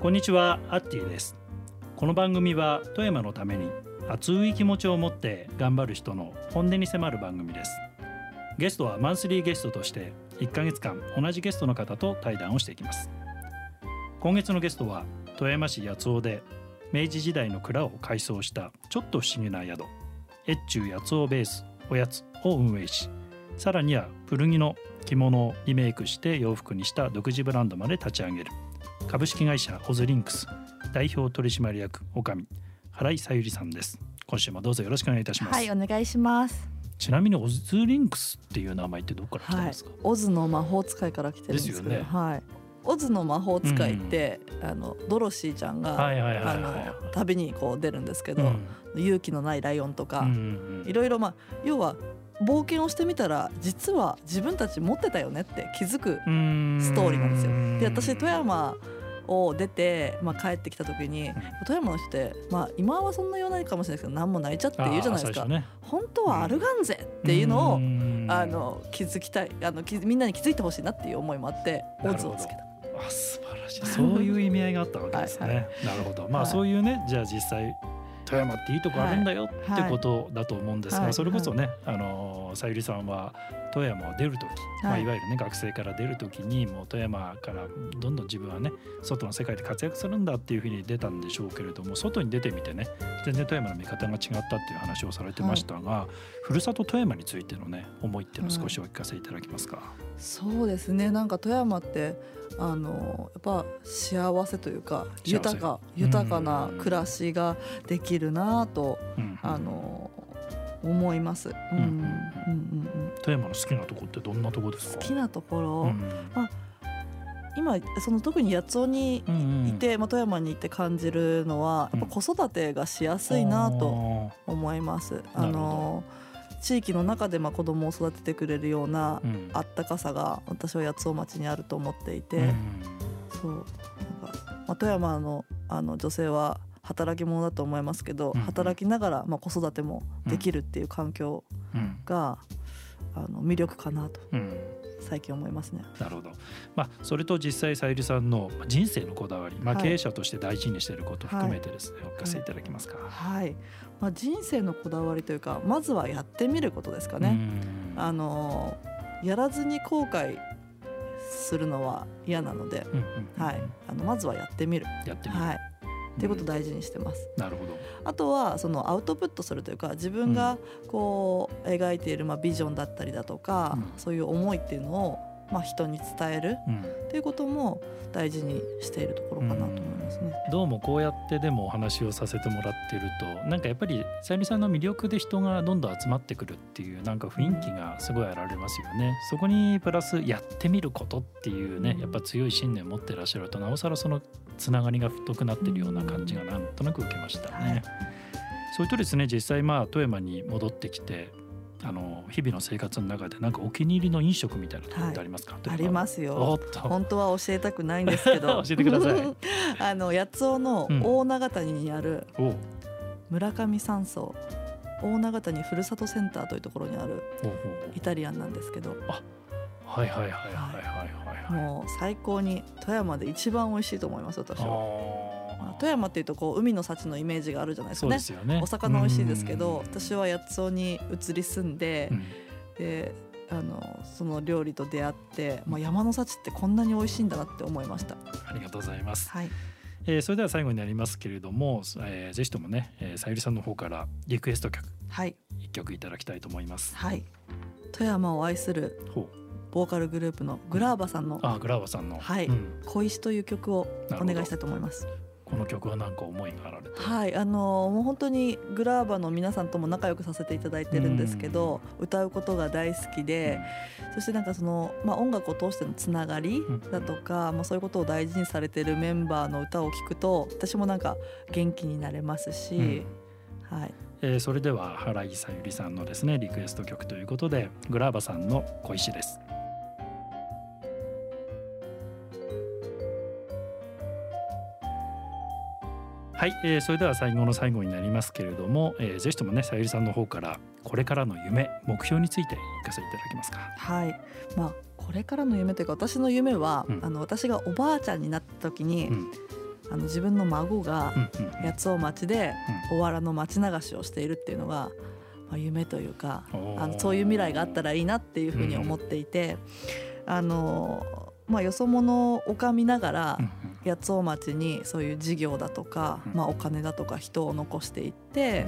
こんにちは、アッティです。この番組は富山のために熱い気持ちを持って頑張る人の本音に迫る番組です。ゲストはマンスリーゲストとして1ヶ月間同じゲストの方と対談をしていきます。今月のゲストは富山市八尾で明治時代の蔵を改装したちょっと不思議な宿、越中八尾ベースおやつを運営し、さらには古着の着物をリメイクして洋服にした独自ブランドまで立ち上げる株式会社オズリンクス代表取締役女将原井さゆりさんです。今週もどうぞよろしくお願いいたします。 はい、お願いします。 ちなみにオズリンクスっていう名前ってどこから来たんですか？ オズの魔法使いから来てるんですけど、 ですよね。 はい、オズの魔法使いって、ドロシーちゃんが旅にこう出るんですけど、勇気のないライオンとか、いろいろ要は冒険をしてみたら実は自分たち持ってたよねって気づくストーリーなんですよ。で、私富山を出て、帰ってきた時に、富山の人って、今はそんな言わないかもしれないですけど何もないちゃって言うじゃないですか、本当はあるがんぜっていうのを気づきたい、みんなに気づいてほしいなっていう思いもあってオズをつけた。 素晴らしい。そういう意味合いがあったわけですね。なるほど。そういうね、じゃあ実際富山っていいとこあるんだよってことだと思うんですが、それこそね、さゆりさんは富山を出るとき、いわゆるね学生から出るときにもう富山からどんどん自分はね外の世界で活躍するんだっていうふうに出たんでしょうけれども、外に出てみてね全然富山の見方が違ったっていう話をされてましたが、ふるさと富山についてのね思いっていうのを少しお聞かせいただけますか？ そうですね、なんか富山ってやっぱ幸せというか豊かな暮らしができるなと、思います。 富山の好きなところってどんなところですか？ 好きなところ、今その特に八尾にいて、富山にいて感じるのはやっぱ子育てがしやすいなと思います。地域の中で子供を育ててくれるようなあったかさが私は八尾町にあると思っていて、そうなんか、富山の女性は働き者だと思いますけど、働きながら子育てもできるっていう環境が魅力かなと最近思いますね。 なるほど。それと実際さゆりさんの人生のこだわり、経営者として大事にしていることを含めてですね、お聞かせいただけますか？ 人生のこだわりというか、まずはやってみることですかね。やらずに後悔するのは嫌なので、まずはやってみるっていうことを大事にしてます。 なるほど。 あとはそのアウトプットするというか、自分がこう描いているビジョンだったりだとか、そういう思いっていうのを人に伝えるっていうことも大事にしているところかなと思いますね。 どうもこうやってでもお話をさせてもらってると、なんかやっぱりさゆりさんの魅力で人がどんどん集まってくるっていうなんか雰囲気がすごいあられますよね。そこにプラスやってみることっていうね、やっぱ強い信念を持ってらっしゃると、なおさらそのつながりが太くなってるような感じがなんとなく受けましたね。それとですね、実際富山に戻ってきて日々の生活の中でなんかお気に入りの飲食みたいなところってありますか？ ありますよ。本当は教えたくないんですけど教えてください。 八尾の大長谷にある村上山荘大長谷ふるさとセンターというところにあるイタリアンなんですけど、もう最高に富山で一番美味しいと思います。私は富山っていうと海の幸のイメージがあるじゃないですかね。 そうですよね。 お魚美味しいですけど、私は八尾に移り住んで、でその料理と出会って、山の幸ってこんなに美味しいんだなって思いました。 ありがとうございます。それでは最後になりますけれども、ぜひともね、さゆりさんの方からリクエスト曲、1曲いただきたいと思います。 富山を愛するボーカルグループのグラーバさんの小石という曲をお願いしたいと思います。 この曲は何か思いがあられて？ もう本当にグラーバの皆さんとも仲良くさせていただいてるんですけど、歌うことが大好きで、そしてなんかその、音楽を通してのつながりだとか、そういうことを大事にされてるメンバーの歌を聴くと私もなんか元気になれますし、 それでは原井さゆりさんのですねリクエスト曲ということで、グラーバさんの小石です。それでは最後の最後になりますけれども、ぜひともねさゆりさんの方からこれからの夢目標についてお聞かせいただけますか？ これからの夢というか、私の夢は、私がおばあちゃんになった時に、 自分の孫が八尾町でおわらの町流しをしているっていうのが、夢というかそういう未来があったらいいなっていうふうに思っていて、よそ者を拝みながら八尾町にそういう事業だとか、お金だとか人を残していって、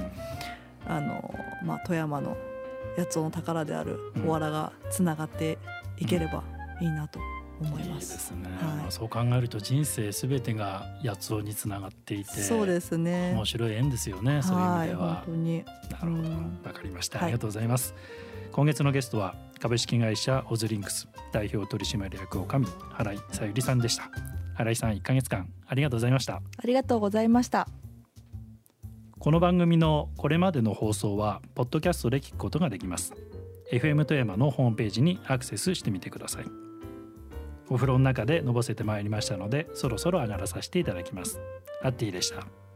富山の八尾の宝であるおわらがつながっていければいいなと思います。 いいですね。そう考えると人生すべてが八尾につながっていて、 そうですね、 面白い縁ですよね。そういう意味では。 本当に。 なるほど、わかりました。ありがとうございます。今月のゲストは株式会社オズリンクス代表取締役女将新井さゆりさんでした。新井さん、1ヶ月間ありがとうございました。 ありがとうございました。 この番組のこれまでの放送はポッドキャストで聞くことができます。 FM 富山のホームページにアクセスしてみてください。お風呂の中でのぼせてまいりましたので、そろそろ上がらさせていただきます。アッティでした。